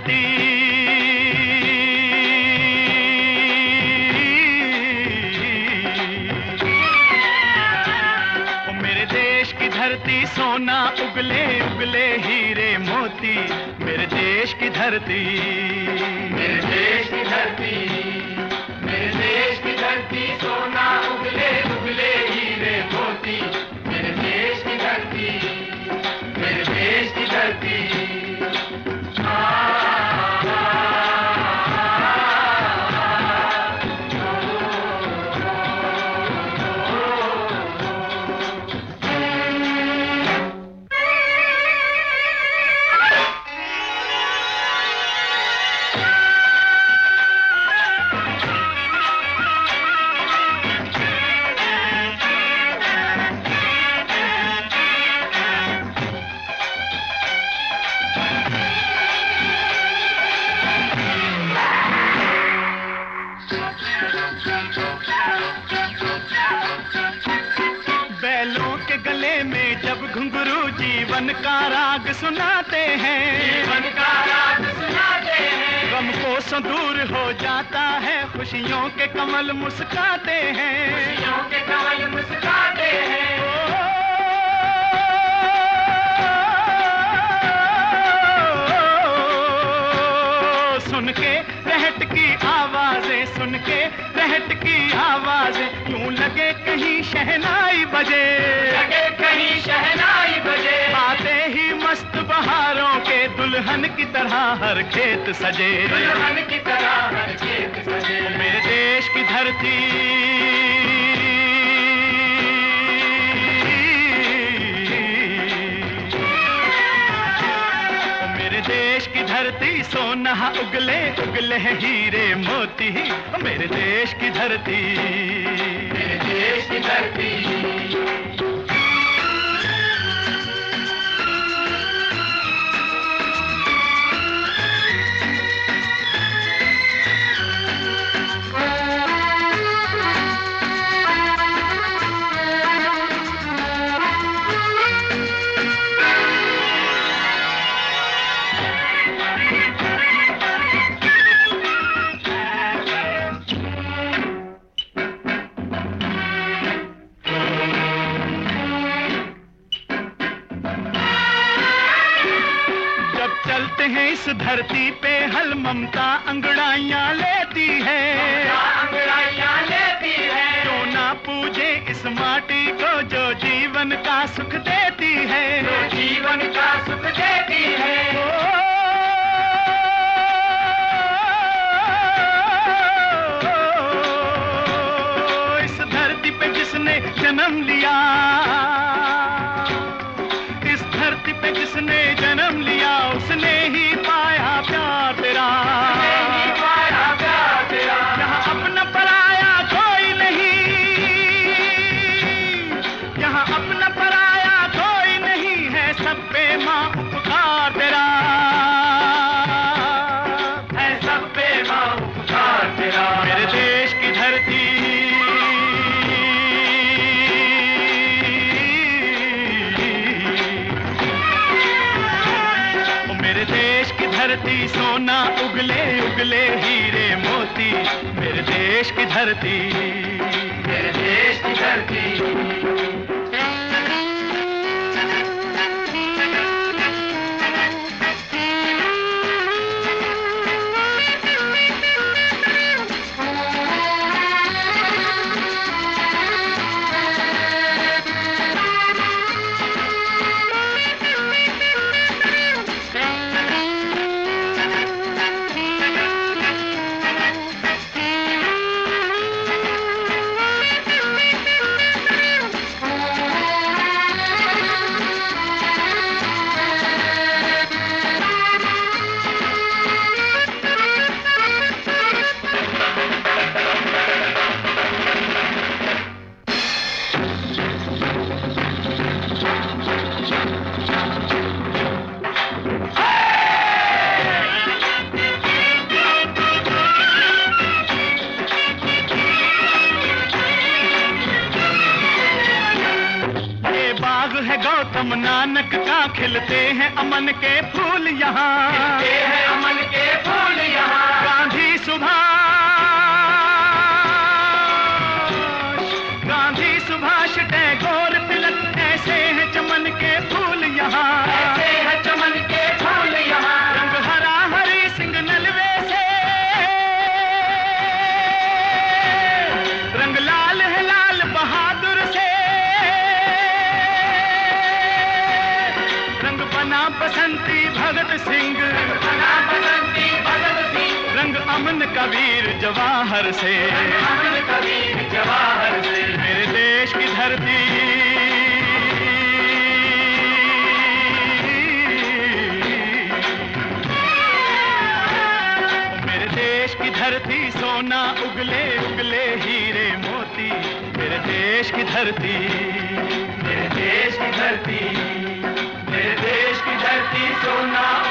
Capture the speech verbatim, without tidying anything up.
धरती, ओ मेरे देश की धरती सोना उगले उगले हीरे मोती, मेरे देश की धरती, मेरे देश की धरती, मेरे देश की धरती सोना उगले उगले हीरे मोती, मेरे देश की धरती, मेरे देश की धरती। बैलों के गले में जब घुंघरू जीवन का राग सुनाते हैं, जीवन का राग सुनाते हैं, गम को सो दूर हो जाता है, खुशियों के कमल मुस्काते हैं, खुशियों के कमल मुस्काते हैं। सुन के रहट की आवाजें, सुन के रहट की आवाजें, यूं लगे कहीं शहनाई बजे, लगे कहीं शहनाई बजे, आते ही मस्त बहारों के दुल्हन की तरह हर खेत सजे, दुल्हन की तरह हर खेत सजे। मेरे देश की धरती, मेरे देश की धरती सोना उगले उगले हीरे मोती, मेरे देश की धरती, मेरे देश की धरती। चलते हैं इस धरती पे हल ममता अंगड़ाइयाँ लेती है, अंगड़ाइयाँ लेती है, जो ना पूजे इस माटी को जो जीवन का सुख देती है, जो जीवन का सुख देती है। ओ, इस धरती पे जिसने जन्म लिया, इस धरती पे जिसने जन्म लिया, उसने ही पाया प्यार तेरा, नहीं पाया प्यार तेरा। यहाँ अपना पराया कोई नहीं, यहाँ अपना पराया कोई नहीं है, सब पे माँ उपकार तेरा, है सब पे माँ उपकार तेरा। मेरे देश की धरती, देश की धरती सोना उगले उगले हीरे मोती, मेरे देश की धरती, मेरे देश की धरती। गौतम नानक का खिलते हैं अमन के फूल यहाँ, खिलते हैं अमन के फूल यहाँ। गांधी सुभाष, गांधी सुभाष टैगोर तिलक, ऐसे हैं चमन के फूल यहाँ, ऐसे हैं चमन के फूल यहाँ। रंग हरा हरी सिंह नलवे से, रंग लाल है लाल बहादुर से, रंग बना बसंती भगत सिंह, बना बसंती भगत सिंह। रंग अमन कबीर जवाहर से, अमन कबीर जवाहर से। मेरे देश की धरती, मेरे देश की धरती सोना उगले उगले हीरे मोती, मेरे देश की धरती, मेरे देश की धरती, मेरे देश की धरती सोना